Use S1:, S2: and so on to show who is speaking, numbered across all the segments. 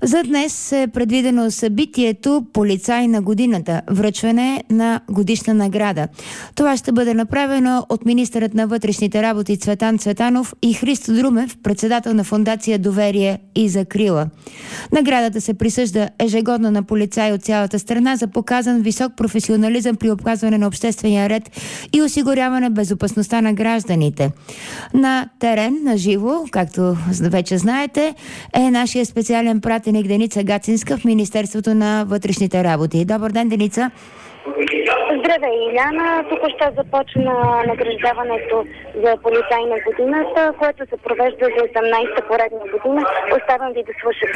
S1: За днес е предвидено събитието "Полицай на годината" – връчване на годишна награда. Това ще бъде направено от министърът на вътрешните работи Цветан Цветанов и Христо Друмев, председател на фондация "Доверие и закрила". Наградата се присъжда ежегодно на полицаи от цялата страна за показан висок професионализъм при опазване на обществения ред и осигуряване безопасността на гражданите. На терен, на живо, както вече знаете, е нашия специален пратеник Деница Гацинска в Министерството на вътрешните работи. Добър ден, Деница!
S2: Здравей, Иляна! Тук ще започна награждаването за полицай на годината, което се провежда за 18-та поредна година. Оставам ви да слушате.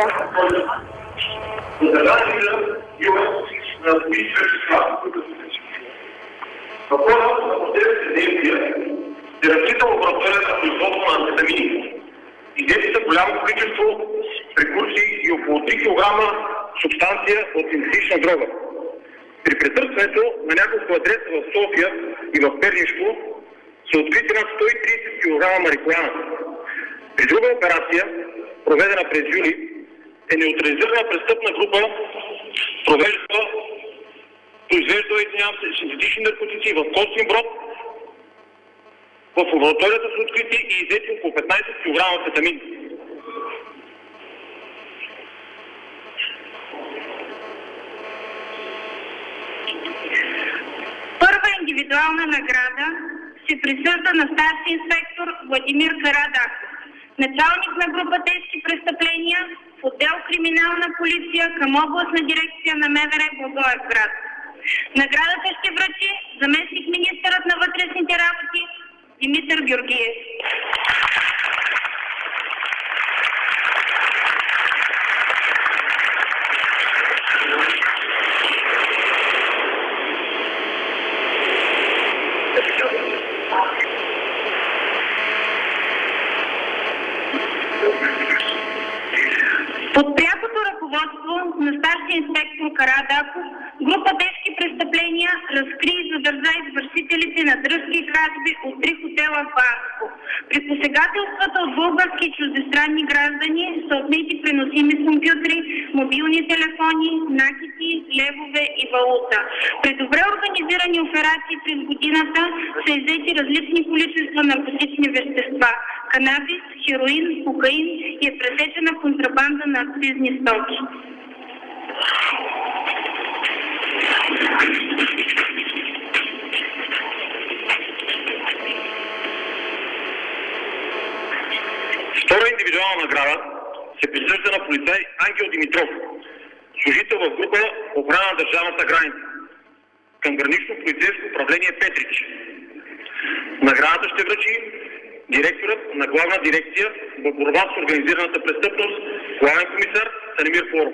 S3: В хода на последните действия се разчита лабораторията на производство на амфетамини. Иззети са голямо количество прекурсии и около 3 кг субстанция от синтетична дрога. При претърсването на няколко адреса в София и в Пернишко са открити над 130 кг марихуана. При друга операция, проведена през юли, е неутрализирана престъпна група, произвеждала синтетични наркотици в Костин Брод. В лабораторията са открити и иззети около 15 кг амфетамин.
S4: Първа индивидуална награда се присъжда на старши инспектор Владимир Карадахов, началник на група тежки престъпления в отдел криминална полиция към областна дирекция на МВР Благоевград. Наградата ще връчи заместник-министърът на вътрешните работи Димитър Георгиев. Под прякото ръководство на старши инспектор Карадахов, група тежки престъпления разкри и задържа извършителите на дръжки и кражби от 3 хотела в Банско. При посегателствата от български и чуждестранни граждани са отнети преносими компютри, мобилни телефони, накити, левове и валута. При добре организирани операции през годината са иззети различни количества наркотични вещества – канабис, хероин, кокаин и е пресечена контрабанда на акцизни стоки.
S3: Втора индивидуална награда се присъжда на полицай Ангел Димитров, служител в група охрана на държавната граница към гранично полицейско управление Петрич. Наградата ще връчи директорът на главна дирекция в борба с организираната престъпност, главен комисар Станимир Флоров.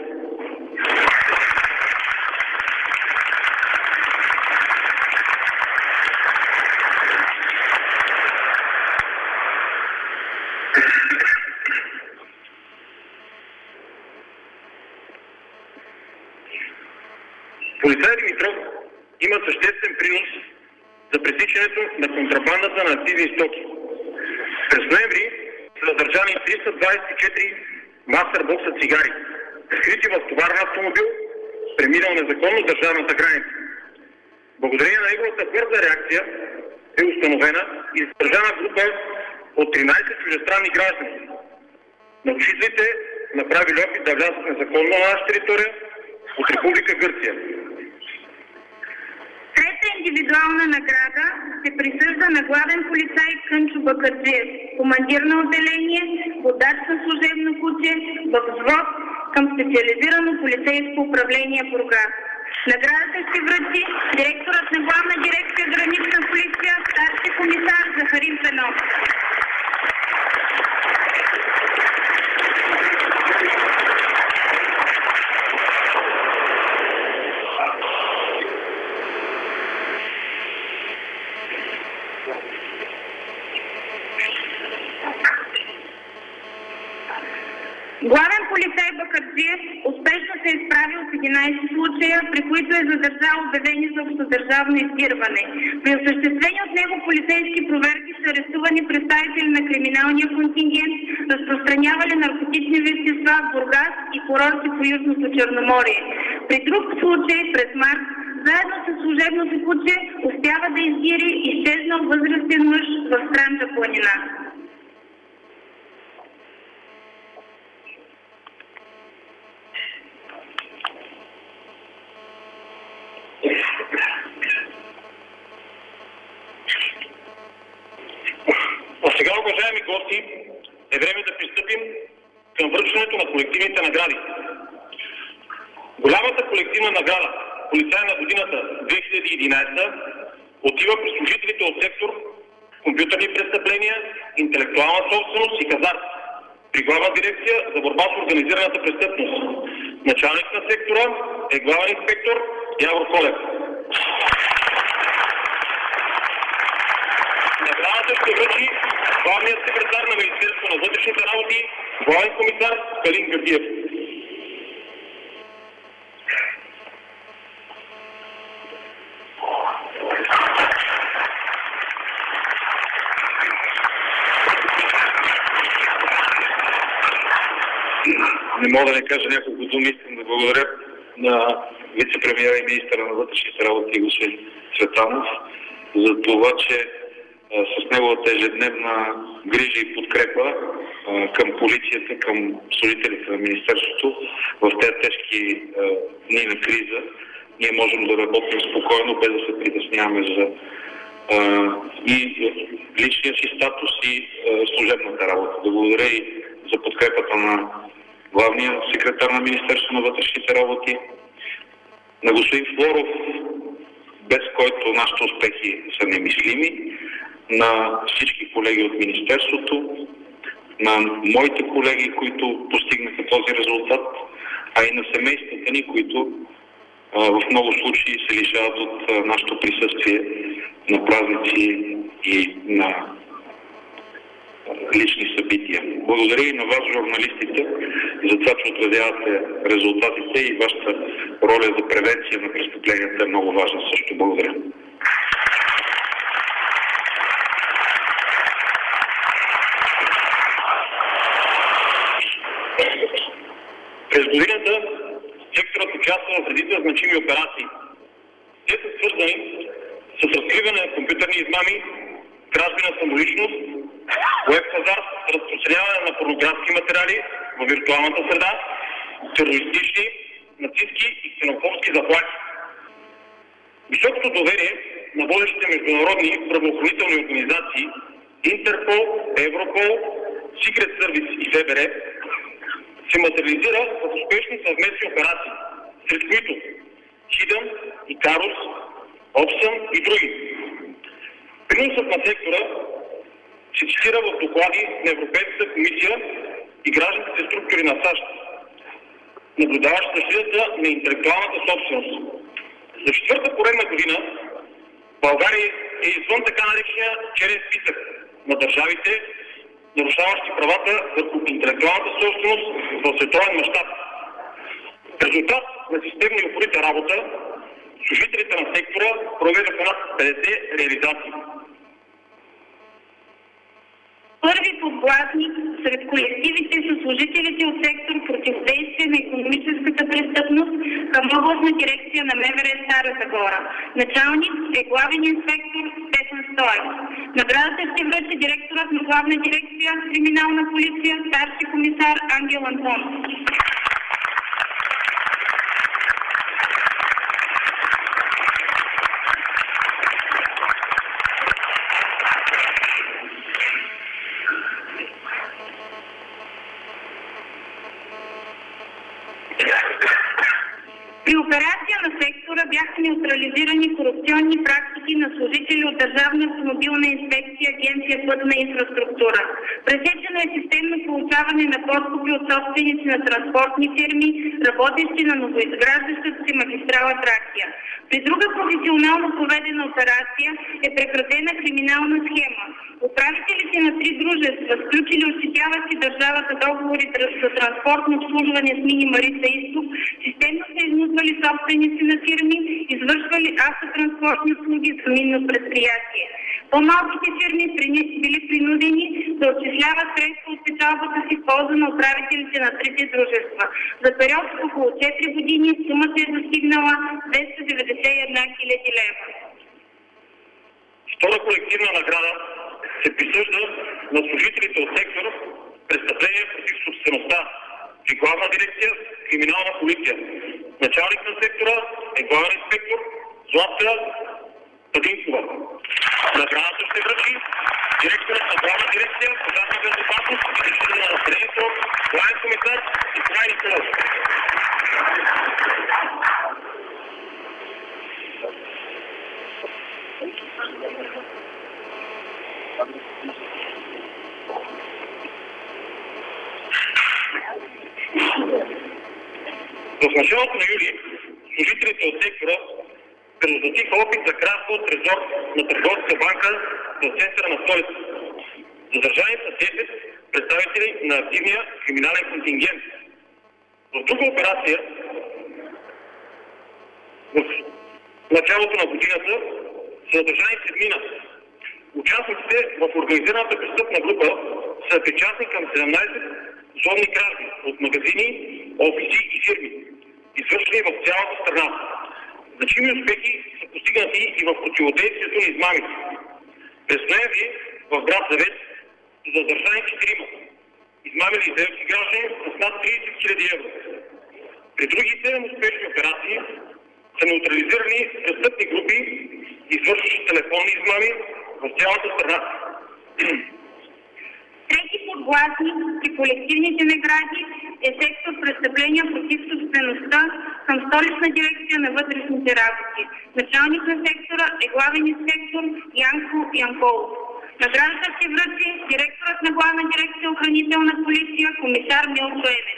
S3: Полицай Димитров има съществен принос за пресичането на контрабандата на акцизни стоки. През ноември са задържани 324 мастербокса цигари, скрити в товарен автомобил, преминал незаконно държавната граница. Благодарение на неговата бърза реакция е установена и задържана група от 13 чуждестранни граждани. Нарушителите направили опит да влязат незаконно на наша територия от Република Гърция.
S4: Трета индивидуална награда се присъжда на главен полицай Кънчо Бакърджиев, командир на отделение, водач на служебно куче, в взвод към специализирано полицейско управление Бургас. Наградата ще връчи директорът на главна дирекция гранична полиция, старши комисар Захарин Пенов. Главен полицай Бакърджиев успешно се е справил с 11 случая, при които е задържал обявени за общодържавно издирване. При осъществени от него полицейски проверки са арестувани представители на криминалния контингент, разпространявали наркотични вещества в Бургас и курорти по Южното Черноморие. При друг случай през март, заедно с служебно си куче, успява да издири изчезнал възрастен мъж в Странджа планина.
S3: А сега, уважаеми гости, е време да пристъпим към връчването на колективните награди. Голямата колективна награда Полицай на годината 2011 отива при служителите от сектор компютърни престъпления, интелектуална собственост и хазарт при Главна дирекция за борба с организираната престъпност. Началник на сектора е главен инспектор Явор Колев. Наградата ще връчи главният секретар на Министерството на вътрешните работи, главен комисар Калин Георгиев.
S5: Не мога да не кажа няколко думи. Искам да благодаря на вице-премиера и министъра на вътрешните работи господин Цветанов за това, че с неговата ежедневна грижа и подкрепа към полицията, към служителите на Министерството в тези тежки дни на криза, ние можем да работим спокойно, без да се притесняваме за и личния си статус и служебната работа. Да благодаря и за подкрепата на главния секретар на Министерството на вътрешните работи, на господин Флоров, без който нашите успехи са немислими, на всички колеги от Министерството, на моите колеги, които постигнаха този резултат, а и на семействата ни, които в много случаи се лишават от нашето присъствие на празници и на лични събития. Благодаря и на вас, журналистите, за това, че отразявате резултатите и вашата роля за превенция на престъпленията е много важна също. Благодаря.
S3: През годината секторът участва в редица значими операции. Те са свързани с разкриване на компютърни измами, кражби на самоличност, уеб-хазарт, разпространяване на порнографски материали в виртуалната среда, терористични, нацистки и ксенофобски заплахи. Високото доверие на водещите международни правоохранителни организации Интерпол, Европол, Secret Service и ФБР се материализира в успешни съвместни операции, сред които Хидън, Икарус, Обсън и други. Приносът на сектора се цитира в доклади на Европейската комисия и гражданските структури на САЩ, наблюдаващи защитата на интелектуалната собственост. За четвърта поредна година България е извън така наречения черен списък на държавите, нарушаващи правата върху интелектуалната собственост в световен мащаб. В резултат на системна и упорита работа, служителите на сектора проведоха над 50 реализации.
S4: Първи подгласник сред колективите са служителите от сектор противодействие на икономическата престъпност към областна дирекция на МВР Стара Загора. Началник е главен инспектор Стефан Стоев. Наградата ще връчи директорът на главна дирекция криминална полиция старши комисар Ангел Антон. При операция на сектора бяха неутрализирани корупционни практики работници, на служители от Държавна автомобилна инспекция, Агенция Пътна инфраструктура. Пресечено е системно получаване на подкупи от собственици на транспортни фирми, работещи на новоизграждащата се магистрала Тракия. При друга професионално проведена операция е прекратена криминална схема. Управителите на 3 дружества, сключили ощетяващи държавата договори за транспортно обслужване с Мини Марица Изток, системно са изнудвали собственици на фирми, извършвали автотранспортни услуги за минно предприятие. По-малките фирми били принудени да отчисляват средства от печалбата си в полза на управителите на 3 дружества. За период от около 4 години сумата е достигнала 291 хиляди лева.
S3: Втора колективна награда се присъжда на служителите от сектора престъпления против собствеността при Главна дирекция Криминална полиция. Началник на сектора е главен инспектор Златка Падинкова. Наградата ще връчи директорът на Главна дирекция Пожарна безопасност и защита на населението, главен комисар Николай Николов. В началото на юли служителите от сектора предотвратиха опит за кражба от трезор на Търговска банка в центъра на столицата. Задържани са 10 представители на активния криминален контингент. В друга операция в началото на годината са задържани 7. Участниците в организираната престъпна група са причастни към 17 злобни кражби от магазини, офиси и фирми, извършени в цялата страна. Значими успехи са постигнати и в противодействието на измамите. През ноември в град Завет са задържани 4, измамили земски граждани с над 30 хиляди евро. При други 7 успешни операции са неутрализирани престъпни групи, извършващи телефонни измами в цялата страна.
S4: Трети подгласник при колективните награди е сектор престъпления против собствеността към Столична дирекция на вътрешните работи. Началник на сектора е главен инспектор Янко Янколов. Наградата се връчи директорът на Главна дирекция охранителна полиция комисар Милко Енев.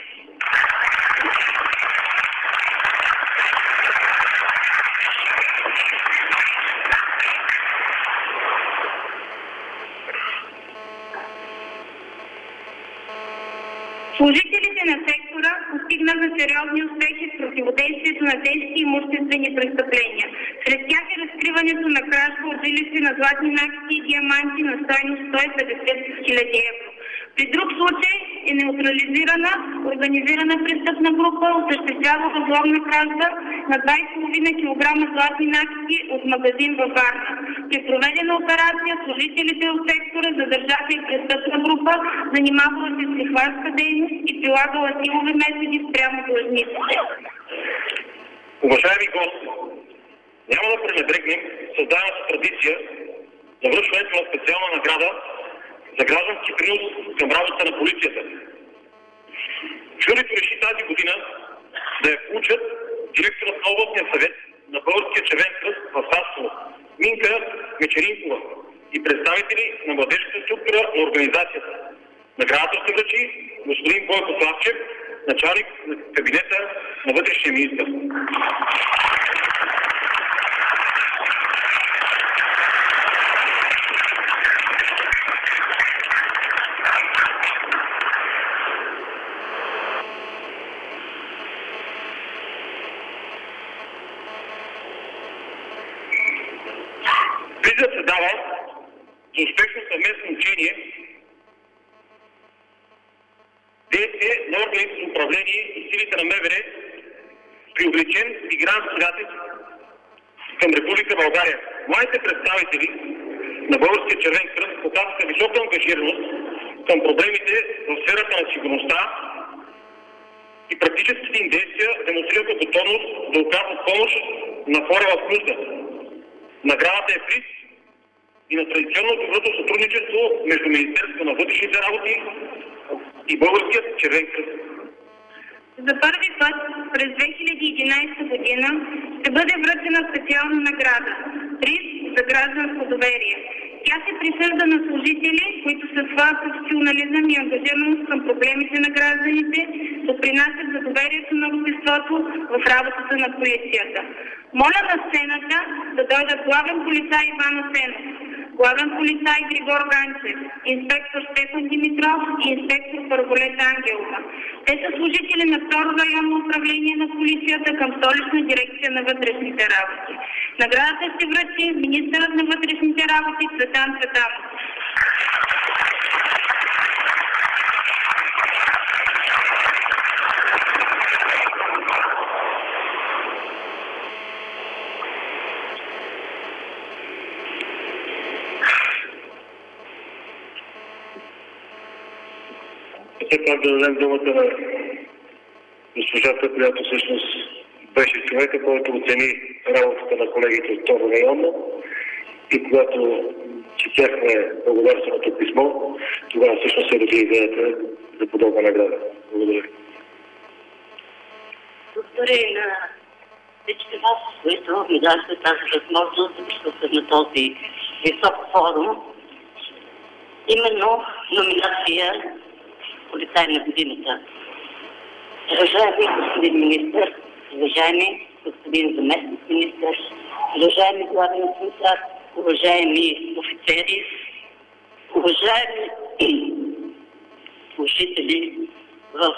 S4: Служителите на сектора постигнаха сериозни успехи в противодействието на тежки имуществени престъпления. Сред тях е разкриването на кражба от жилище на златни накити и диаманти на стойност 150 хиляди евро. При друг случай е неутрализирана организирана престъпна група, осъществявала взломна кражба на 20,5 кг златни накити от магазин във Варна. При проведена операция служителите от сектора задържаха и престъпна група, занимавала се с лихварска дейност и прилагала силови методи спрямо длъжниците.
S3: Уважаеми гости, няма да пренебрегнем създадената традиция за връчването на специална награда за граждански принос към работа на полицията. Журито реши тази година да я получат директорът на областния съвет на Българския червен кръст в Хасково Минка Мечеринкова и представители на младежката структура на организацията. Наградата ще връчи господин Бойко Славчев, началник на кабинета на вътрешния министър. Призът се дава за успешно съвместно учение, действие на органите за управление и силите на МВР при увеличен мигрантски натиск към Република България. Младите представители на Българския червен кръст показаха висока ангажираност към проблемите в сферата на сигурността и практическите им действия демонстрираха готовност да оказват помощ на хора в нужда. Наградата е приз и на традиционно доброто сътрудничество между Министерството на вътрешните работи и Българският червен кръст.
S4: За първи път през 2011 година ще бъде връчена специална награда – приз за гражданско доверие. Тя се присъжда на служители, които със своя професионализъм и ангажираност към проблемите на гражданите допринасят за доверието на обществото в работата на полицията. Моля на сцената да дойдат главен полицай Иван Асенов, главен полицай Григор Ганчев, инспектор Стефан Димитров и инспектор Първолета Ангелова. Те са служители на Второ районно управление на полицията към Столична дирекция на вътрешните работи. Наградата ще връчи министърът на вътрешните работи Цветан Цветанов.
S3: Все пак да дадем думата на госпожата, която всъщност беше човека, който оцени работата на колегите от Второ районно и когато четяхме благодарственото писмо, тогава всъщност се роди идеята за подобна награда. Благодаря ви.
S6: Благодаря и на всички вас, които ми дадете тази възможност да присъствам на този висок форум. Именно номинация полицай на годината. Уважаеми господин министър, уважаеми господин заместник министър, уважаеми главен комисар, уважаеми офицери, уважаеми служители в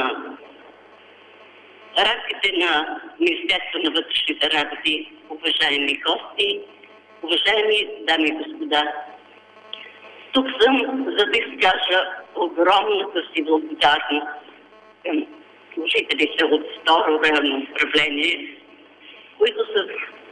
S6: рамките на Министерството на вътрешните работи, уважаеми гости, уважаеми дами и господа. Тук съм, за да изкажа огромната си благодарност към служителите от Второ районно управление, които с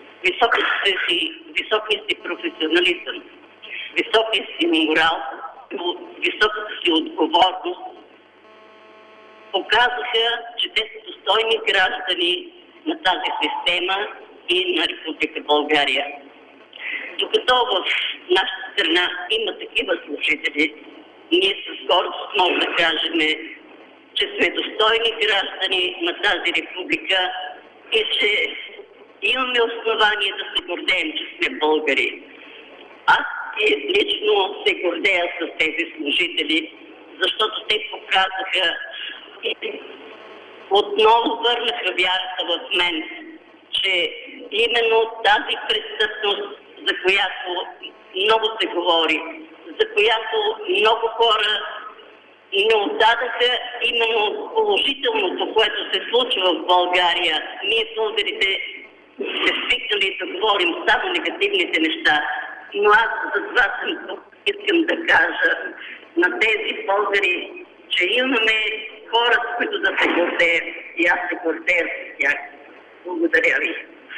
S6: високия си професионализъм, високия си морал, високата си отговорност показаха, че те са достойни граждани на тази система и на Република България. Докато в нашата страна има такива служители, ние с гордост можем да кажем, че сме достойни граждани на тази република и че имаме основание да се гордеем, че сме българи. Аз лично се гордея с тези служители, защото те показаха и отново върнаха вярата в мен, че именно тази престъпност, за която много се говори, за която много хора не отдадаха именно положителното, което се случва в България. Ние българите се свикнали да говорим само негативните неща, но аз за това съм тук, искам да кажа на тези българи, че имаме хора, с които да се гордеят и аз се гордея с тях. Благодаря ви.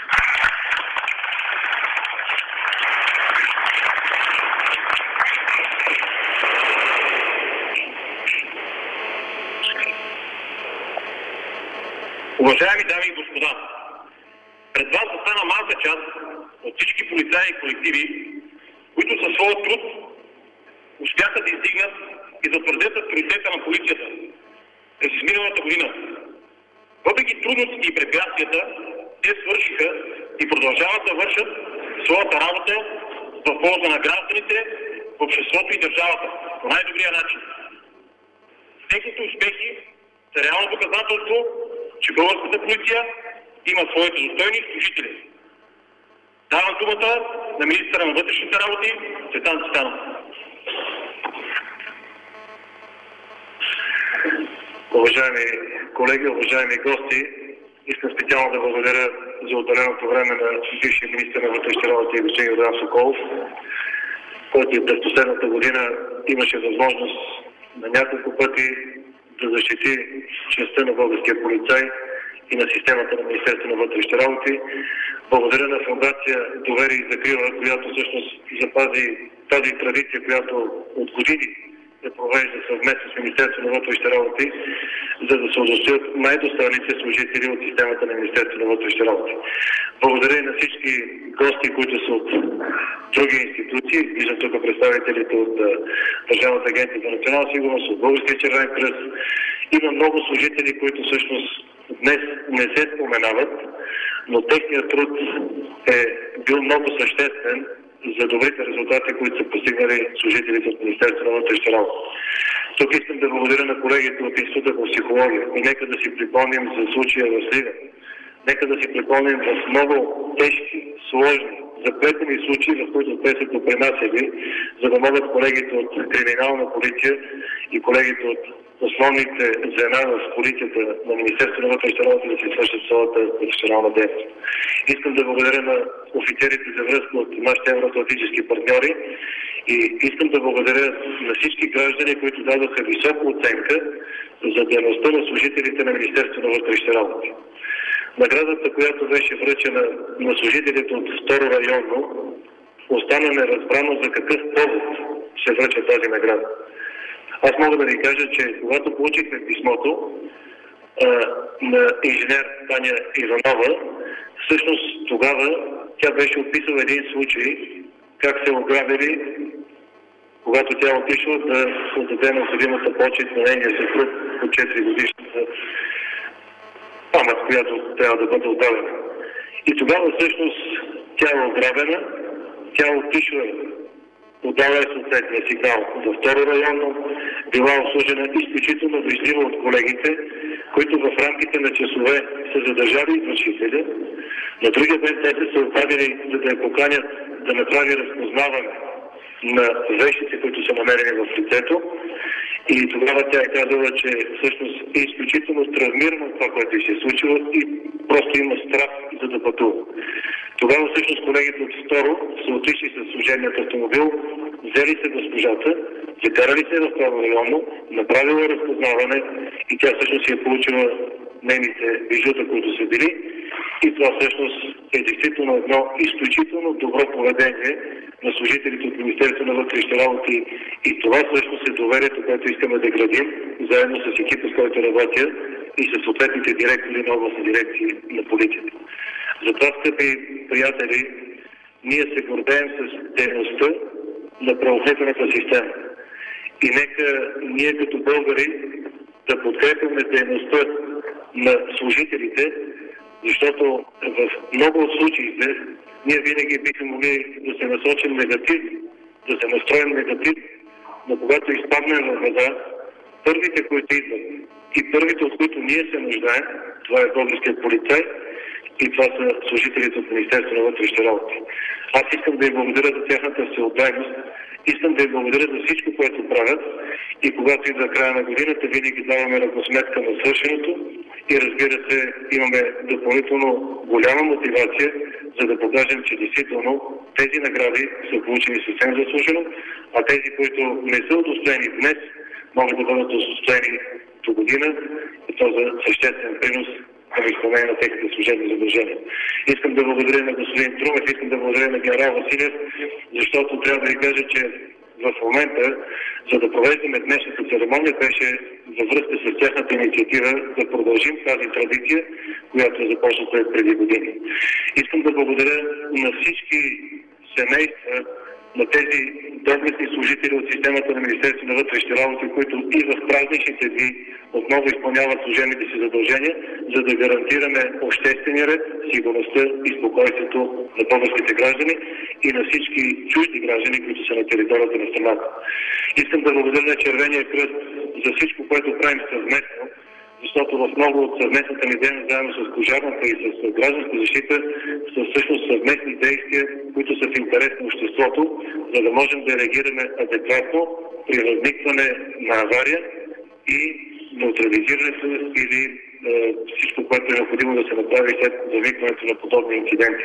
S3: Уважаеми дами и господа, пред вас застана малка част от всички полицаи и колективи, които със своя труд успяха да издигнат и затвърдят авторитета на полицията през изминалата година. Въпреки трудностите и препятствията, те свършиха и продължават да вършат своята работа в полза на гражданите, в обществото и държавата по най-добрия начин. Техните успехи са реално доказателство, че българската полиция има своите достойни служители. Давам думата на министъра на вътрешните работи Цветан Цветанов. Уважаеми колеги, уважаеми гости, искам специално да благодаря за отделеното време на бившия министър на вътрешните работи господин Йордан Соколов, който през последната година имаше възможност на няколко пъти да защити честта на българския полицай и на системата на Министерството на вътрешните работи. Благодаря на фондация Доверие и закрила, която всъщност запази тази традиция, която от години се провежда съвместно с Министерството на вътрешните работи, за да се удостоят най-достойните служители от системата на Министерството на вътрешните работи. Благодаря и на всички гости, които са от други институции. Виждам тук представителите от Държавната агенция за национална сигурност, от Българския червен кръст. Има много служители, които всъщност днес не се споменават, но техният труд е бил много съществен
S5: за добрите резултати, които са постигнали служителите от Министерството на вътрешните работи. Тук искам да благодаря на колегите от Института по психология и нека да си припомним за случая в Сливен. Нека да си припомним в много тежки, сложни, запретени случаи, в които те са допринасяли, за да могат колегите от криминална полиция и колегите от основните звена в полицията на Министерството на вътрешните работи да си свършат своята професионална дейност. Искам да благодаря на офицерите за връзка от нашите евроатлантически партньори и искам да благодаря на всички граждани, които дадоха висока оценка за дейността на служителите на Министерството на вътрешните работи. Наградата, която беше връчена на служителите от второ районно, остана неразбрано за какъв повод се връча тази награда. Аз мога да ви кажа, че когато получихме писмото на инженер Таня Иванова, всъщност тогава тя беше описала един случай, как се ограбили, когато тя отишла да отдаде необходимата почет на нейния съпруг по 4 годишната памет, която трябва да бъде отдадена. И тогава всъщност тя е ограбена, тя отишла, подала е съответния сигнал за второ районно, била обслужена изключително вежливо от колегите, които в рамките на часове са задържали извършителя. На другия ден те са се отправили, за да я поканят да направи разпознаване на вещите, които са намерени в лицето. И тогава тя е казала, че всъщност е изключително травмирано това, което й се е случило и просто има страх за да пътува. Тогава всъщност колегите от второ са отишли с служебният автомобил, взели се госпожата, закарали се в това районно, направила разпознаване и тя всъщност си е получила нейните бижута, които са били. И това всъщност е действително едно изключително добро поведение на служителите от Министерството на вътрешните работи. И това всъщност е доверието, което искаме да градим, заедно с екипа, с който работя и с съответните директори на областни дирекции на полицията. Затова, скъпи приятели, ние се гордеем с дейността на правоохранителната система. И нека ние като българи да подкрепяме дейността на служителите, защото в много от случаите ние винаги бихме могли да се насочим негативно, да се настроим негативно, но когато изпаднем в вода, първите, които идват и първите, от които ние се нуждаем, това е българският полицай и това са служителите от Министерството на вътрешните работи. Аз искам да им благодаря за тяхната всеотдайност, искам да им благодаря за всичко, което правят и когато идва края на годината, винаги даваме равносметка на свършеното и разбира се, имаме допълнително голяма мотивация, за да покажем, че действително тези награди са получени съвсем заслужено, а тези, които не са удостоени днес, могат да бъдат удостоени до година и то за съществен принос към изпълнение на техните служебни задължения. Искам да благодаря на господин Трумев, искам да благодаря на генерал Василев, защото трябва да ви кажа, че в момента, за да провеждаме днешната церемония, беше във връзка с тяхната инициатива да продължим тази традиция, която е започната преди години. Искам да благодаря на всички семейства, на тези доблестни служители от системата на Министерството на вътрешните работи, които и в празничните дни отново изпълняват служебните си задължения, за да гарантираме обществения ред, сигурността и спокойствието на българските граждани и на всички чужди граждани, които са на територията на страната. Искам да благодаря на Червения кръст за всичко, което правим съвместно, защото в много от съвместната ни дейност, заедно с пожарната и с гражданска защита, са всъщност съвместни действия, които са в интерес на обществото, за да можем да реагираме адекватно при възникване на авария и неутрализирането или всичко, което е необходимо да се направи след възникването на подобни инциденти.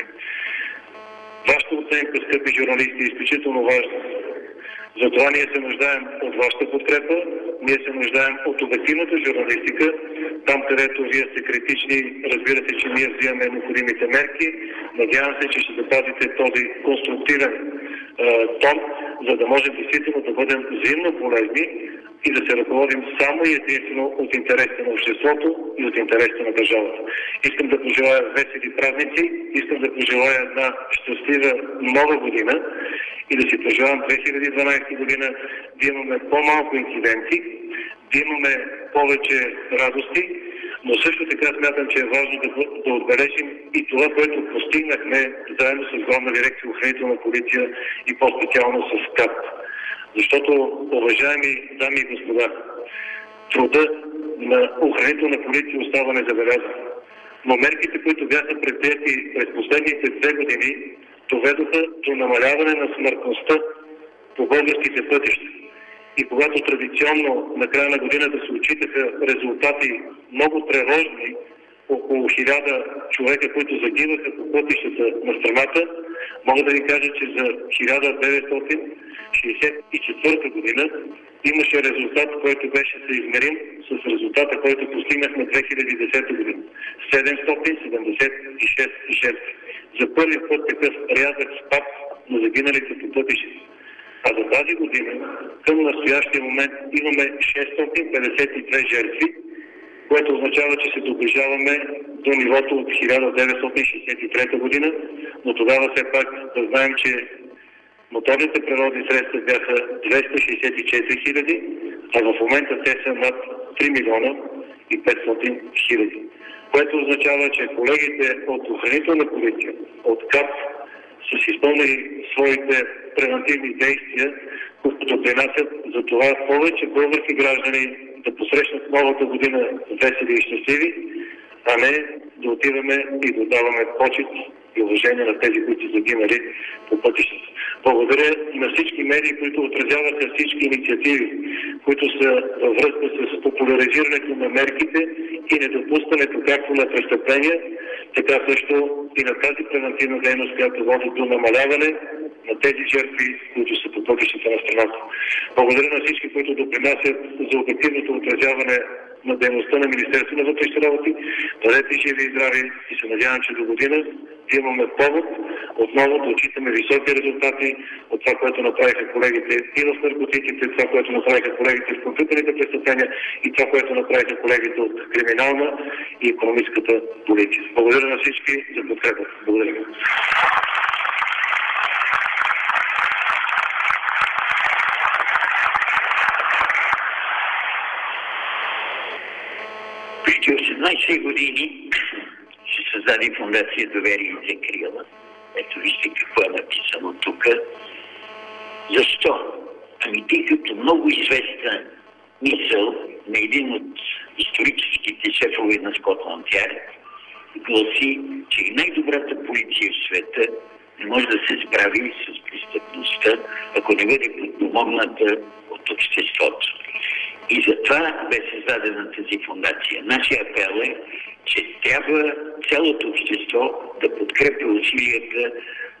S5: Вашата оценка, скъпи журналисти, е изключително важна. Затова ние се нуждаем от вашата подкрепа, ние се нуждаем от обективната журналистика, там където вие сте критични, разбира се, че ние взимаме необходимите мерки. Надявам се, че ще запазите този конструктивен тон, за да можем действително да бъдем взаимно полезни и да се ръководим само и единствено от интересите на обществото и от интересите на държавата. Искам да пожелая весели празници, искам да пожелая една щастлива нова година и да си пожелавам 2012 година да имаме по-малко инциденти, да имаме повече радости, Но също така смятам, че е важно да отбележим и това, което постигнахме заедно с Главна дирекция охранителна полиция и по-специално с КАТ. Защото, уважаеми дами и господа, труда на охранителна полиция остава незабелязан. Но мерките, които бяха предприети през последните 2 години, доведоха до намаляване на смъртността по българските пътища. И когато традиционно на края на годината се отчитаха резултати много тревожни, около 1000 човека, които загиваха по пътищата на страната, мога да ви кажа, че за 1964 година имаше резултат, който беше съизмерим с резултата, който постигнахме 2010 година. 776 жертви. За първи път такъв рязък спад на загиналите по пътищата. А за тази година, към настоящия момент, имаме 652 жертви, което означава, че се доближаваме до нивото от 1963 година, но тогава все пак да знаем, че моторните превозни средства бяха 264 хиляди, а в момента те са над 3 милиона и 500 хиляди. Което означава, че колегите от охранителна полиция, от КАП, са си изпълнили своите превентивни действия, които допринасят за това повече български граждани да посрещнат новата година весели и щастливи, а не да отиваме и да даваме почет и уважение на тези, които са загинали по пътищата. Благодаря на всички медии, които отразяваха всички инициативи, които са във връзка с популяризирането на мерките и недопускането както на престъпления, така също и на тази превентивна дейност, която води до намаляване на тези жертви, които са по пътищата на страната. Благодаря на всички, които допринасят за обективното отразяване на дейността на Министерството на вътрешните работи. Бъдете живи и здрави и се надявам, че до година имаме повод отново да отчитаме високи резултати от това, което направиха колегите и в наркотиците, това, което направиха колегите в компютърните престъпления и това, което направиха колегите от криминална и икономическата полиция. Благодаря на всички за подкрепата. Благодаря.
S7: Преди 18 години се създаде фондация Доверие и закрила. Ето вижте какво е написано тук. Защо? Ами тъй като много известна мисъл на един от историческите шефове на Скотланд Ярд гласи, че и най-добрата полиция в света не може да се справи с престъпността, ако не бъде подпомогната от обществото. И затова бе създадена тази фондация. Нашия апел е, че трябва цялото общество да подкрепя усилията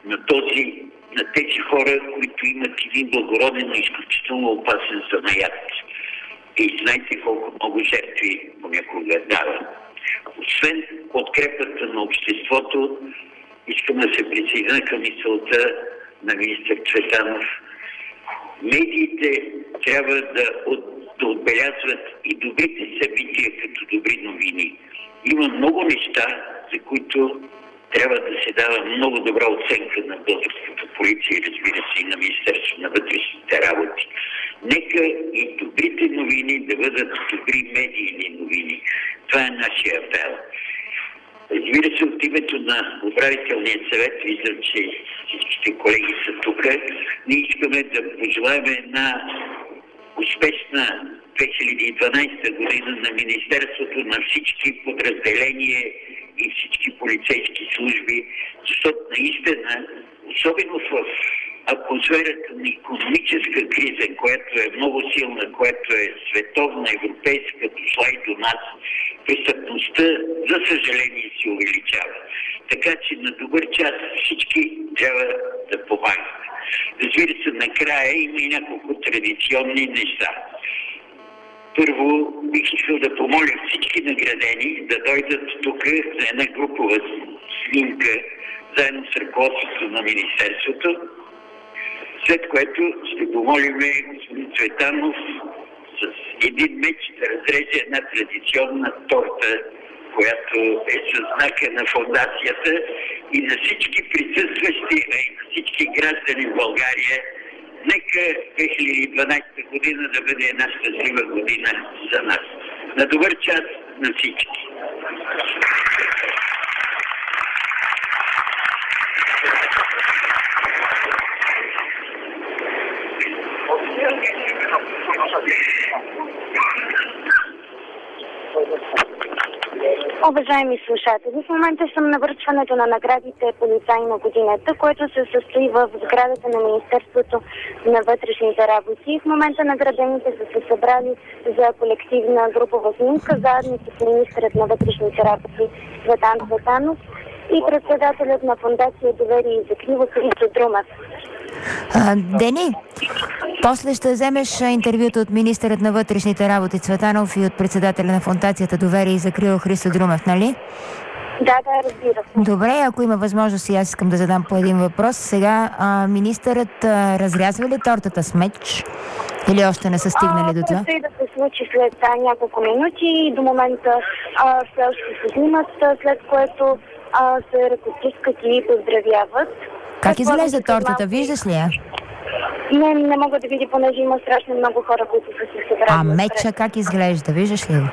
S7: на тези хора, които имат един благороден и изключително опасен занаят. И знаете колко много жертви понякога дава. Освен подкрепата на обществото, искам да се присъединя към мисълта на министър Цветанов. Медиите трябва да отбелязват и добрите събития като добри новини. Има много неща, за които трябва да се дава много добра оценка на българската полиция и разбира се и на Министерството на вътрешните работи. Нека и добрите новини да бъдат добри медийни новини. Това е нашия апел. Разбира се, от името на управителния съвет, виждам, че всичките колеги са тук, ние искаме да пожелаем една успешна 2012 година на Министерството, на всички подразделения и всички полицейски служби, защото наистина, особено в атмосферата на икономическа криза, която е много силна, която е световна, европейска, дошла и до нас, престъпността, за съжаление, се увеличава. Така че на добър час всички трябва да помагат. Разбира се, накрая има и няколко традиционни неща. Първо, бих искал да помоля всички наградени да дойдат тук за една групова снимка, заедно с ръководството на Министерството, след което ще помолим господин Цветанов с един меч да разреже една традиционна торта, която е със знака на фондацията, и на всички присъстващи, и на всички граждани в България, нека 2012 година да бъде една щастлива година за нас. На добър час на всички!
S2: Уважаеми слушатели, в момента съм на връчването на наградите полицаи на годината, което се състои в сградата на Министерството на вътрешните работи. В момента наградените са се събрали за колективна групова снимка, заедно с министърът на вътрешните работи Цветан Цветанов и председателят на фондация Доверие и закрила Христо Друмев.
S1: Дени, после ще вземеш интервюто от министърът на вътрешните работи Цветанов и от председателя на фондацията Доверие и закрила Христо Друмев, нали?
S2: Да, разбира се.
S1: Добре, ако има възможност и аз искам да задам по един въпрос. Сега министърът разрязва ли тортата с меч? Или още не са стигнали до това?
S2: Предстои да се случи след няколко минути и до момента все още се снимат, след което се ръкотискат и поздравяват.
S1: Как изглежда тортата? Виждаш ли я?
S2: Не мога да видя, понеже има страшно много хора, които са се събрали.
S1: А меча как изглежда? Виждаш ли го?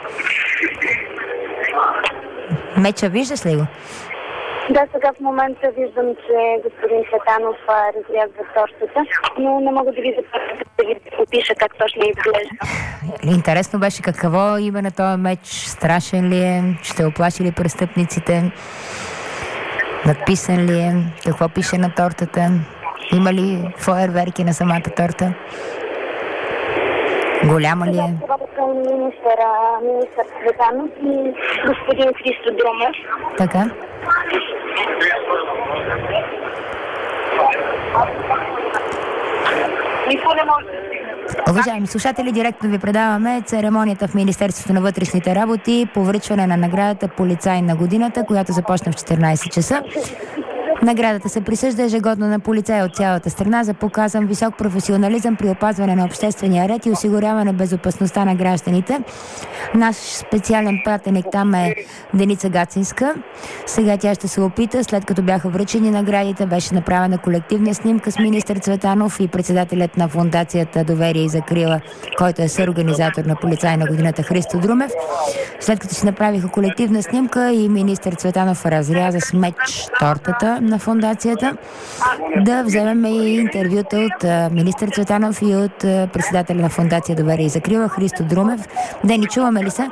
S1: Меча виждаш ли го?
S2: Да, сега в момента виждам, че господин Цветанов разрязва тортата, но не мога да видя да ви опиша как точно изглежда.
S1: Интересно беше какво има на този меч. Страшен ли е? Ще оплаши ли престъпниците? Надписан ли е? Какво пише на тортата? Има ли фойерверки на самата торта? Голяма ли е?
S2: Това към министър Цветанов и господин Христо Друмев.
S1: Така. Уважаеми слушатели, директно ви предаваме церемонията в Министерството на вътрешните работи по връчване на наградата полицай на годината, която започна в 14 часа. Наградата се присъжда ежегодно на полицаи от цялата страна за показан висок професионализъм при опазване на обществения ред и осигуряване безопасността на гражданите. Наш специален пратеник там е Деница Гацинска. Сега тя ще се опита, след като бяха връчени наградите, беше направена колективна снимка с министър Цветанов и председателят на фондацията Доверие и закрила, който е съорганизатор на полицай на годината Христо Друмев. След като си направиха колективна снимка и министър Цветанов разряза с меч тортата на фондацията, да вземем и интервюта от министър Цветанов и от председателя на фондация Доверие и закрила Христо Друмев. Дени, чуваме ли се?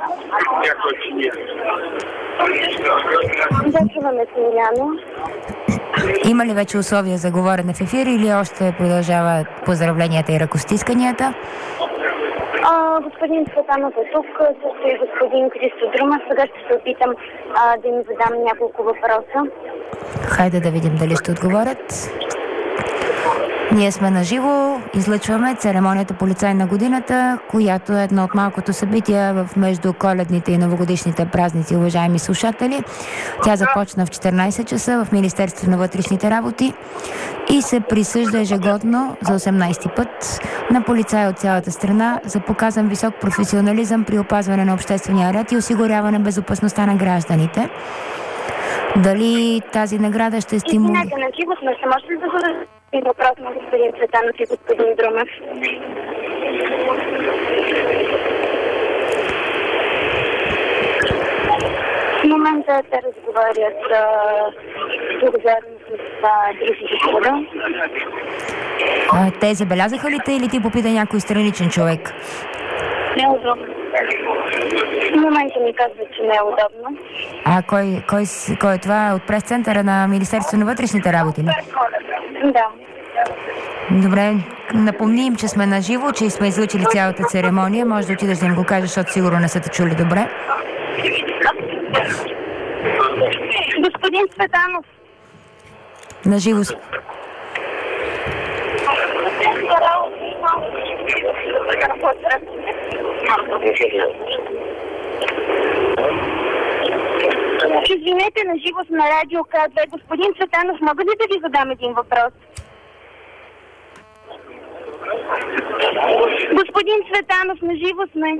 S2: Да, чуваме се, Иляна.
S1: Има ли вече условия за говорене в ефир или още продължават поздравленията и ръкостисканията?
S2: Господин Цветанов е тук, също и господин Христо Друмев. Сега ще се опитам да им задам няколко въпроса.
S1: Хайде да видим дали ще отговорят. Ние сме на живо, излъчваме церемонията полицай на годината, която е едно от малкото събития в между коледните и новогодишните празници, уважаеми слушатели. Тя започна в 14 часа в Министерството на вътрешните работи и се присъжда ежегодно за 18-ти път на полицаи от цялата страна за показан висок професионализъм при опазване на обществения ред и осигуряване безопасността на гражданите. Дали тази награда ще стимулира?
S2: Извинете, на живо сме. Ще можете ли да зададете въпрос на господин Цветанов и господин Друмев? В момента те разговарят заедно с другите хора.
S1: Те забелязаха ли те или ти попита някой страничен човек?
S2: Неудобно. В момента ми казват, че не е удобно.
S1: А кой е това? От прес-центъра на Министерството на вътрешните работи? Не?
S2: Да.
S1: Добре, напомни им, че сме на живо, че сме излучили цялата церемония. Може да отидеш да им го кажеш, защото сигурно не са те чули добре.
S2: Господин Цветанов.
S1: На живо.
S2: Извинете, на живо сме на радио К2. Господин Цветанов, мога ли да ви задам един въпрос? Господин Цветанов, на живо сме.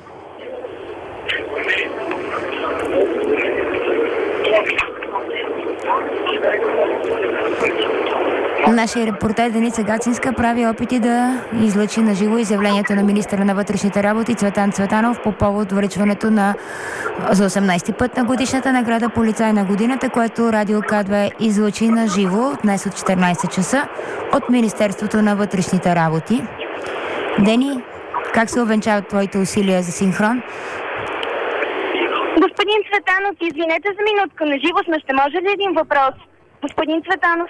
S1: Нашия репортер Деница Гацинска прави опити да излъчи на живо изявлението на министъра на вътрешните работи Цветан Цветанов по повод връчването за 18-ти път на годишната награда полицай на годината, което радио К2 излъчи на живо днес от 14 часа от Министерството на вътрешните работи. Дени, как се увенчават твоите усилия за синхрон?
S2: Господин Господин Цветанов, извинете за минутка, на живост, но ще може ли един въпрос? Господин Цветанов.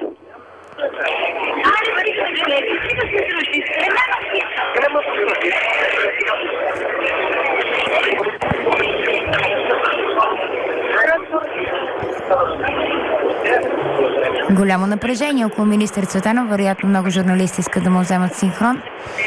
S1: Голямо напрежение около министър Цветанов. Вероятно много журналисти искат да му вземат синхрон.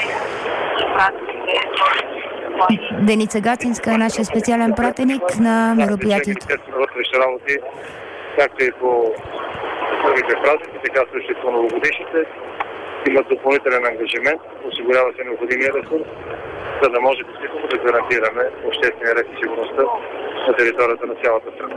S1: Деница Гацинска е нашия специален пратеник на мероприятието.
S8: Както и по другите празници, така също и по новогодишните, имат допълнителен ангажимент, осигурява се необходимия ресурс, за да може действително да гарантираме обществения ред и сигурността на територията на цялата страна.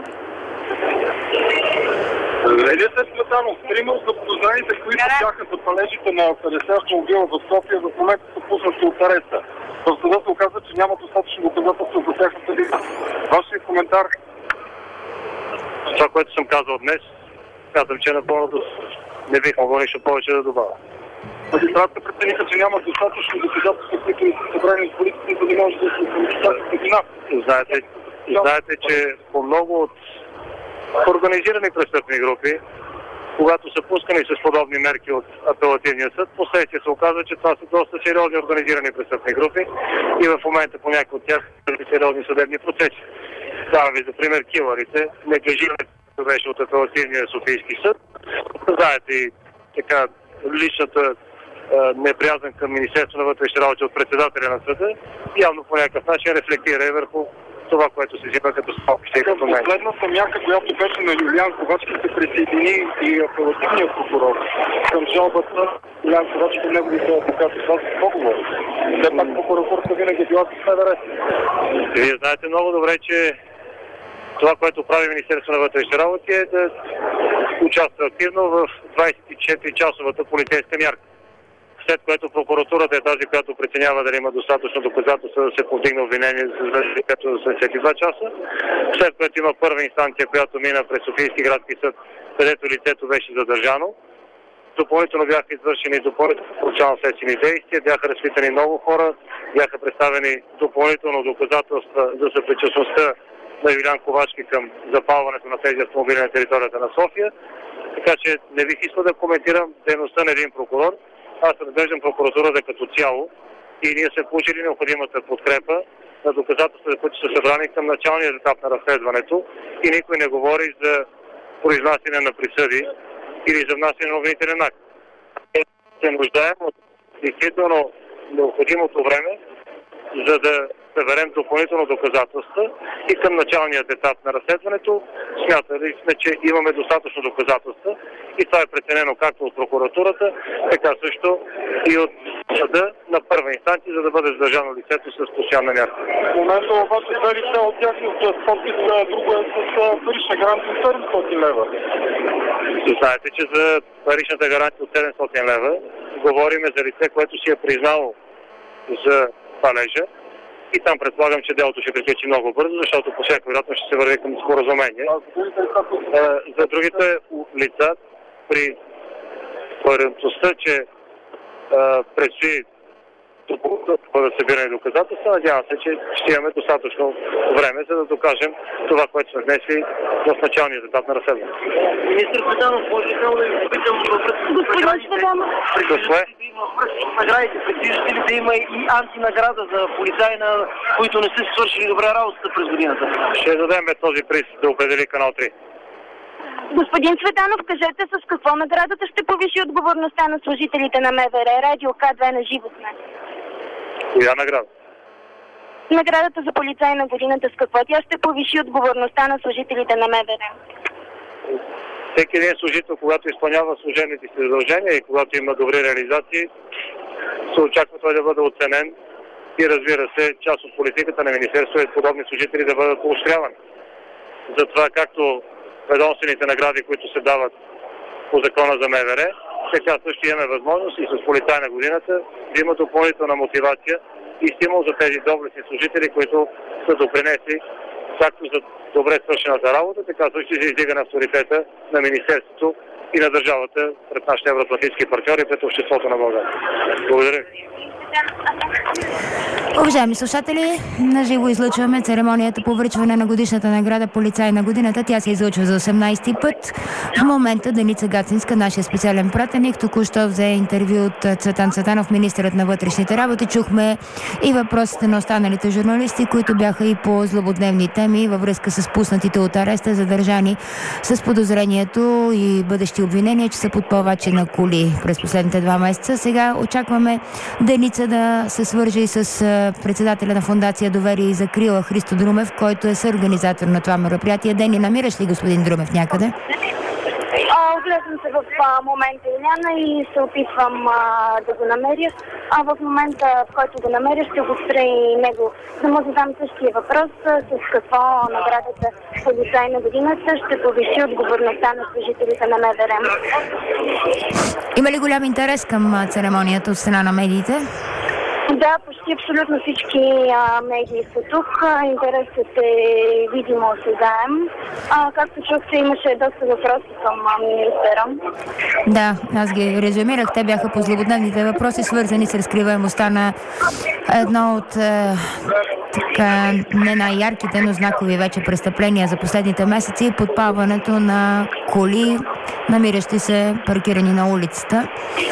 S9: Министър Цветанов, трима от заподозрените, които бяха под палежите на 50 автомобила в София, в момента са пуснати от ареста. В съда се оказа, че няма достатъчно доказателства за тяхната вина. Вашият коментар?
S8: Това, което съм казал днес, казвам, че е напълно не бих могъл нищо повече да добавя.
S9: Магистратите прецениха, че няма достатъчно доказателства, които са събрани от полицията, за да може да се изтъкне вина.
S8: Знаете, че по много от организирани престъпни групи, когато са пускани с подобни мерки от апелативния съд, последствие се оказва, че това са доста сериозни организирани престъпни групи и в момента по някои от тях са сериозни съдебни процеси. Давам ви за пример килърите, неглижирането беше от апелативния Софийски съд. Знаете и така личната неприязан към Министерството на вътрешните работи от председателя на съда, явно по някакъв начин рефлектира и върху това, което се взима като стопище.
S9: Към последната мярка, която беше на Юлиан Ковачки, се присъедини и апелативният прокурор към жалбата. Юлиан Ковачки и неговите адвокати са договор. Все пак прокуратурата винаги е била с МВР.
S8: Вие знаете много добре, че това, което прави Министерството на вътрешните работи, е да участва активно в 24-часовата полицейска мярка. След което прокуратурата е тази, която преценява дали има достатъчно доказателства да се повдигне обвинение за 72 часа. След което има първа инстанция, която мина през Софийски градски съд, където лицето беше задържано. Допълнително бяха извършени процесуално-следствени действия, бяха разпитани много хора, бяха представени допълнително доказателства за съпричастността на Юлиан Ковачки към запалването на тези автомобили на територията на София. Така че не бих искал да коментирам дейността на един прокурор. Аз разглеждам прокуратурата като цяло и ние сме получили необходимата подкрепа на доказателствата, които са събрани към началния етап на разследването и никой не говори за произнасяне на присъди или за внасяне на обвинителен акт. Се нуждаем от действително необходимото време, за да съберем допълнително доказателства и към началният етап на разследването смятали сме, че имаме достатъчно доказателства и това е преценено както от прокуратурата, така също и от съда на първа инстанция, за да бъде задържано лицето с постоянна мярка.
S9: В момента обаче две лица от тях с подпис, друго е с парична гаранция от 700 лева.
S8: Знаете, че за паричната гаранция от 700 лева говориме за лице, което си е признало за палежа. И там предполагам, че делото ще приключи много бързо, защото по всяка вероятност ще се върви към споразумение. За другите лица, при вероятността, че предстои да бъдат събирани доказателства, надявам се, че ще имаме достатъчно време, за да докажем това, което сме внесли в началния етап на разследване.
S10: Министър Цветанов, може ли само да ви попитам във връзка с наградите? Предвиждате ли да има и антинаграда за полицаи, които не са свършили добре работата през годината?
S8: Ще дадем този приз да определи канал 3.
S2: Господин Цветанов, кажете с какво наградата ще повиши отговорността на служителите на МВР, Радио К2 на живо сме?
S8: Коя награда?
S2: Наградата за полицай на годината, с какво тя ще повиши отговорността на служителите на МВР?
S8: Всеки един служител, когато изпълнява служебните си задължения и когато има добри реализации, се очаква той да бъде оценен и разбира се, част от политиката на Министерството е подобни служители да бъдат поощрявани. Затова както ведомствените награди, които се дават по закона за МВР, така също имаме възможност и с полицай на годината да има допълнителна мотивация и стимул за тези доблестни служители, които са допринесли както за добре свършената работа, така също и за издигане авторитета на Министерството и на държавата пред нашите евроатлантически партньори, пред обществото на България. Благодаря.
S1: Уважаеми слушатели, наживо излъчваме церемонията по връчване на годишната награда Полицай на годината. Тя се излъчва за 18-ти път. В момента Деница Гацинска, нашия специален пратеник, току-що взе интервю от Цветан Цветанов, министърът на вътрешните работи. Чухме и въпросите на останалите журналисти, които бяха и по злободневни теми във връзка с пуснатите от ареста, задържани с подозрението и бъдещи обвинения, че са подпълвачи на коли през последните 2 месеца. Сега очакваме Деница да се свърже и с председателя на фондация Доверие и закрила Христо Друмев, който е съорганизатор на това мероприятие. Дени, намираш ли господин Друмев някъде?
S2: Оглеждам се в момента, Иляна, и се опитвам да го намеря. В момента, в който го намеря, ще го спра и него. Да му задам същия въпрос, с какво наградата Полицай на годината ще повиши отговорността на служителите на МВР.
S1: Има ли голям интерес към церемонията от страна на медиите?
S2: Да, почти абсолютно всички медии са тук. Интересът е видимо осезаем. Както чухте, имаше доста въпроси към министъра.
S1: Да, аз ги резюмирах. Те бяха по злободневните въпроси, свързани с разкриваемостта на едно от така не най-ярките, но знакови вече престъпления за последните месеци, подпалването на коли, намиращи се паркирани на улицата.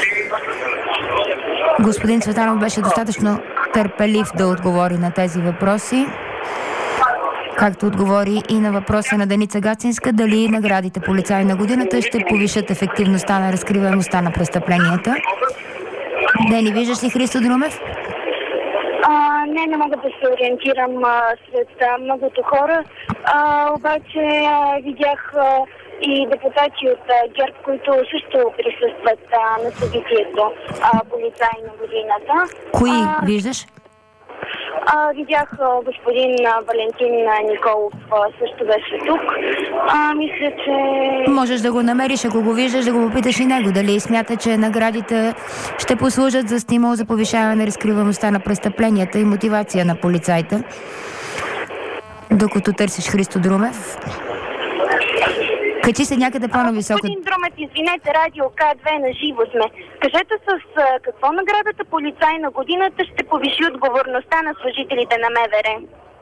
S1: Господин Цветанов беше достатъчно търпелив да отговори на тези въпроси, както отговори и на въпроса на Деница Гацинска, дали наградите Полицай на годината ще повишат ефективността на разкриваемостта на престъпленията. Дени, виждаш ли Христо Друмев?
S2: Не мога да се ориентирам сред многото хора, обаче видях и депутати от ГЕРБ, които също присъстват на събитието Полицай на годината.
S1: Кои виждаш?
S2: Видях господин Валентин Николов също беше тук. Мисля, че...
S1: Можеш да го намериш, ако го виждаш, да го попиташ и него. Дали смята, че наградите ще послужат за стимул за повишаване на разкриваемостта на престъпленията и мотивация на полицайите? Докато търсиш Христо Друмев. Качи се някъде по-нависоко.
S2: Господин Друмев, извинете, радио К2 на живо сме. Кажете с какво наградата Полицай на годината ще повиши отговорността на служителите на МВР?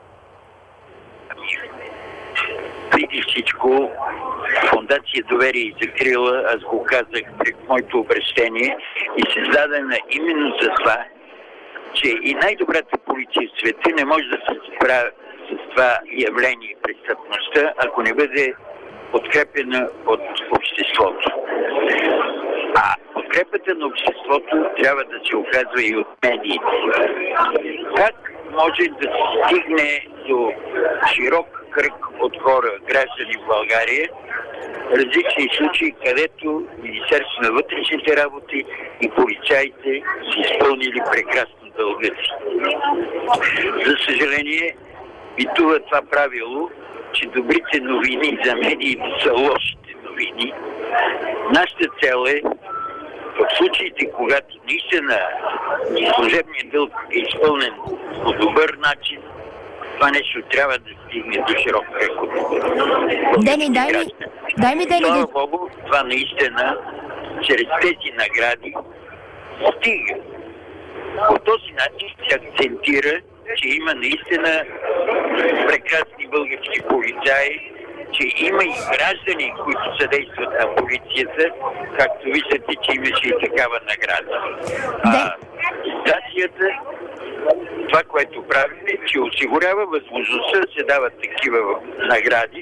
S7: Преди всичко, фондация Доверие и закрила, аз го казах при моето обращение, и създадена именно за това, че и най-добрата полиция в света не може да се справи с това явление престъпността, ако не бъде подкрепена от обществото. А подкрепата на обществото трябва да се оказва и от медиите. Как може да се стигне до широк кръг от хора, граждани в България, различни случаи, където Министерството на вътрешните работи и полицаите са изпълнили прекрасно дълга си. За съжаление, битува това правило, че добрите новини за медиите са лошите новини. Нашата цел е в случаите, когато наистина служебният дълг е изпълнен по добър начин, това нещо трябва да стигне до широк кръг от
S1: Дени, дай ми Дени.
S7: Слава Богу, това наистина чрез тези награди стига. По този начин се акцентира, че има наистина прекрасни български полицаи, че има и граждани, които съдействат на полицията, както виждате, че имаше и такава награда. Фондацията, това, което прави, е, че осигурява възможността да се дават такива награди,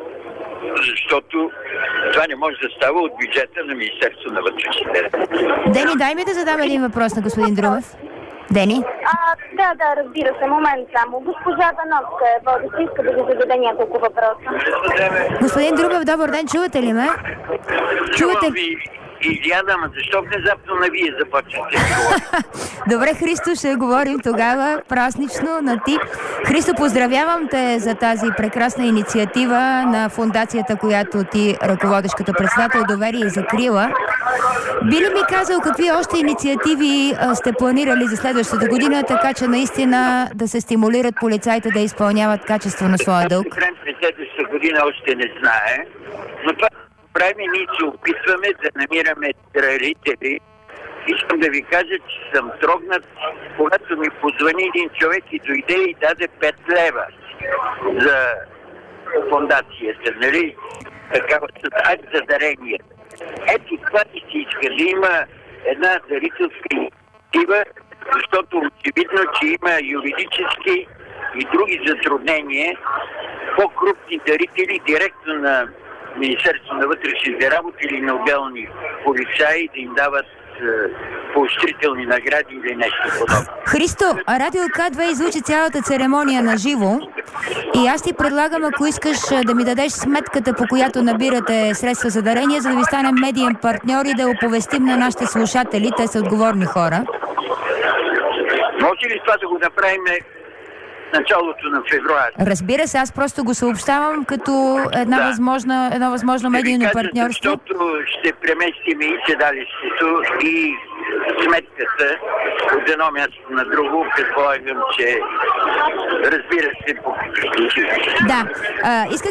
S7: защото това не може да става от бюджета на Министерството на вътрешните работи.
S1: Дени, дай ми да задам един въпрос на господин Друмев. Дени?
S2: Да, разбира се. Момент само. Госпожа Бановска е водеща, иска да ви зададе няколко въпроса.
S1: Господин Друмев, добър ден, чувате ли ме?
S7: Чувате ви. Изядам, защо внезапно на вие започвате?
S1: Добре, Христо, ще говорим тогава празнично на ти. Христо, поздравявам те за тази прекрасна инициатива на фондацията, която ти ръководиш като председател Доверие и закрила. Би ли ми казал какви още инициативи сте планирали за следващата година, така че наистина да се стимулират полицаите да изпълняват качествено своя дълг?
S7: През следващата година още не знае, но това правим, ние се опитваме да намираме дарители
S11: искам да ви кажа, че съм трогнат, когато ми позвани един човек и дойде и даде 5 лева за фондацията, нали? Такава акт за дарение. Ето това ти си иска, да има една дарителска инициатива, защото очевидно, че има юридически и други затруднения, по-крупни дарители директно на Министерството на вътрешните работи или на отделни полицаи да им дават поощрителни награди или нещо подобно.
S1: Христо, Радио К2 излучи цялата церемония на живо и аз ти предлагам, ако искаш да ми дадеш сметката, по която набирате средства за дарение, за да ви станем медиен партньор и да оповестим на нашите слушатели, те са отговорни хора.
S11: Може ли това да го направим началото на февруари?
S1: Разбира се, аз просто го съобщавам като едно възможно медийно партньорство.
S11: Защото ще преместим и седалището и сметката от едно място на друго. Предполагам, че разбира се по
S1: Да, исках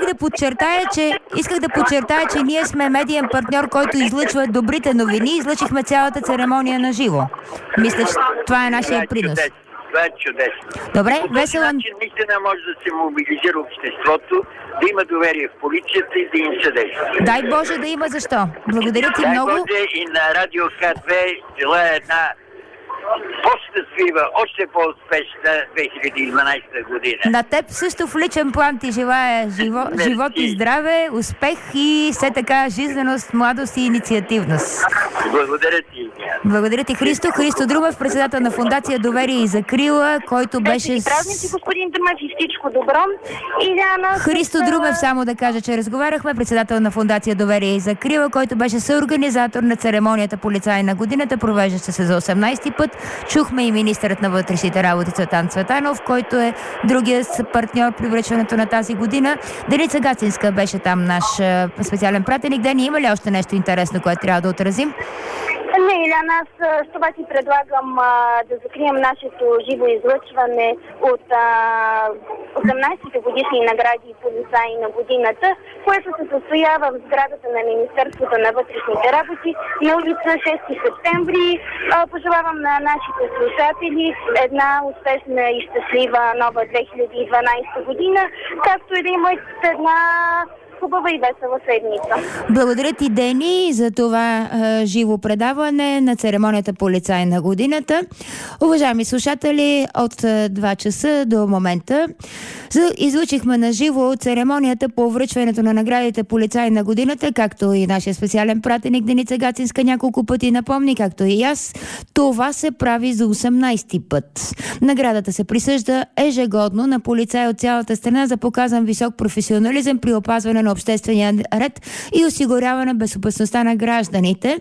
S1: да подчертая, че ние сме медиен партньор, който излъчва добрите новини. Излъчихме цялата церемония на живо. Мисля, че това е нашия принос.
S11: Това е чудесно.
S1: Добре,
S11: по този начин наистина може да се мобилизира обществото, да има доверие в полицията и да им съдейства.
S1: Дай Боже да има защо. Благодаря ти много.
S11: Дай Боже и на Радио К2 желая една по-щастлива, още по-успешна 2012 година.
S1: На теб също в личен план ти желая живот и здраве, успех и все така жизненост, младост и инициативност.
S11: Благодаря ти.
S1: Благодаря ти, Христо. Христо Друмев, председател на Фондация Доверие и закрила, който беше...
S2: Празници, господин Друмев, и всичко добро.
S1: Христо Друмев, само да кажа, че разговаряхме, председател на Фондация Доверие и закрила, който беше съорганизатор на церемонията Полицай на годината, провеждаща се за 18-ти път. Чухме и министърът на вътрешните работи Цветан Цветанов, който е другият партньор при връчването на тази година. Деница Гацинска беше там наш специален пратеник. Дени, има ли още нещо интересно, което трябва да отразим?
S2: Не, Иляна, аз с това ти предлагам да закрием нашето живо излъчване от 18-те годишни награди полицаи на годината, което се състоява в сградата на Министерството на вътрешните работи на улица 6 септември. Пожелавам на нашите слушатели една успешна и щастлива нова 2012 година, както и да имат една хубава и весела седмица.
S1: Благодаря ти, Дени, за това живо предаване на церемонията Полицай на годината. Уважаеми слушатели, от 2 часа до момента излучихме на живо церемонията по връчването на наградите Полицай на годината, както и нашия специален пратеник Деница Гацинска няколко пъти напомни, както и аз. Това се прави за 18-ти път. Наградата се присъжда ежегодно на полицаи от цялата страна за показан висок професионализъм при опазване на обществения ред и осигуряване безопасността на гражданите.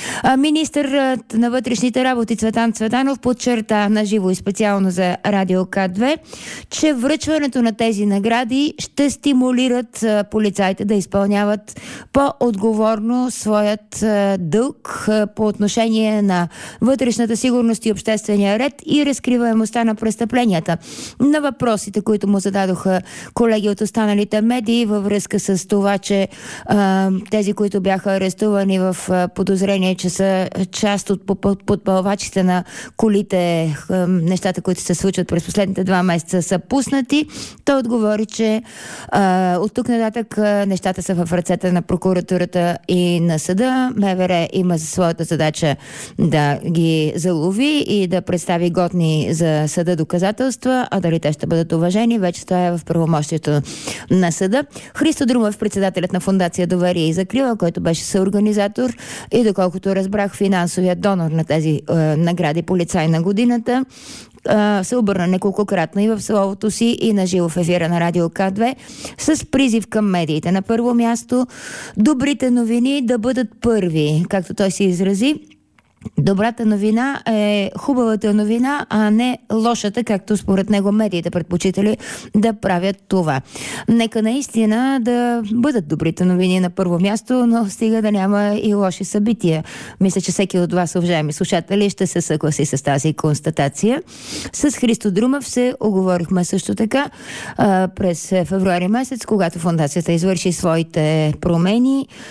S1: Министърът на вътрешните работи Цветан Цветанов подчерта на живо и специално за Радио К2, че връчването на тези награди ще стимулират полицаите да изпълняват по-отговорно своят дълг по отношение на вътрешната сигурност и обществения ред и разкриваемостта на престъпленията. На въпросите, които му зададоха колеги от останалите медии във връзка с това, че тези, които бяха арестувани в подозрение, че са част от подпалвачите на колите, нещата, които се случват през последните 2 месеца, са пуснати. Той отговори, че от тук нататък нещата са в ръцете на прокуратурата и на съда. МВР има за своята задача да ги залови и да представи годни за съда доказателства, а дали те ще бъдат уважени, вече това е в правомощието на съда. Христо Друмев, председателят на Фондация Доверие и закрила, който беше съорганизатор и доколкото разбрах финансовият донор на тези награди Полицай на годината, се обърна неколкократно и в словото си и на живо в ефира на Радио К2 с призив към медиите. На първо място, добрите новини да бъдат първи, както той се изрази. Добрата новина е хубавата новина, а не лошата, както според него медиите предпочитали да правят това. Нека наистина да бъдат добрите новини на първо място, но стига да няма и лоши събития. Мисля, че всеки от вас, уважаеми слушатели, ще се съгласи с тази констатация. С Христо Друмев се оговорихме също така през февруари месец, когато фондацията извърши своите промени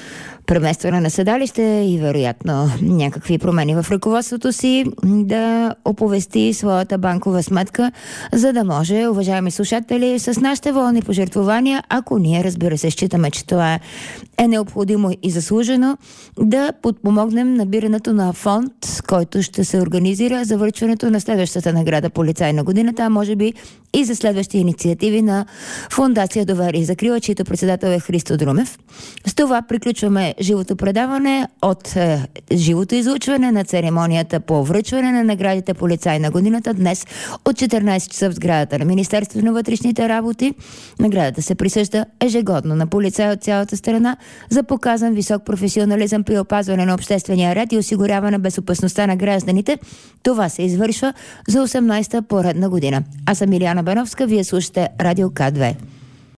S1: преместване на седалище и вероятно някакви промени в ръководството си, да оповести своята банкова сметка, за да може, уважаеми слушатели, с нашите волни пожертвования, ако ние, разбира се, считаме, че това е необходимо и заслужено, да подпомогнем набирането на фонд, който ще се организира за връчването на следващата награда Полицай на годината, а може би и за следващи инициативи на Фондация Доверие и закрила, чието председател е Христо Друмев. С това приключваме живото предаване от живото излъчване на церемонията по връчване на наградите Полицай на годината днес от 14 часа в сградата на Министерството на вътрешните работи. Наградата се присъжда ежегодно на полицаи от цялата страна за показан висок професионализъм при опазване на обществения ред и осигуряване на безопасността на гражданите. Това се извършва за 18-та поредна година. Аз съм Илияна Бановска, вие слушате Радио К2.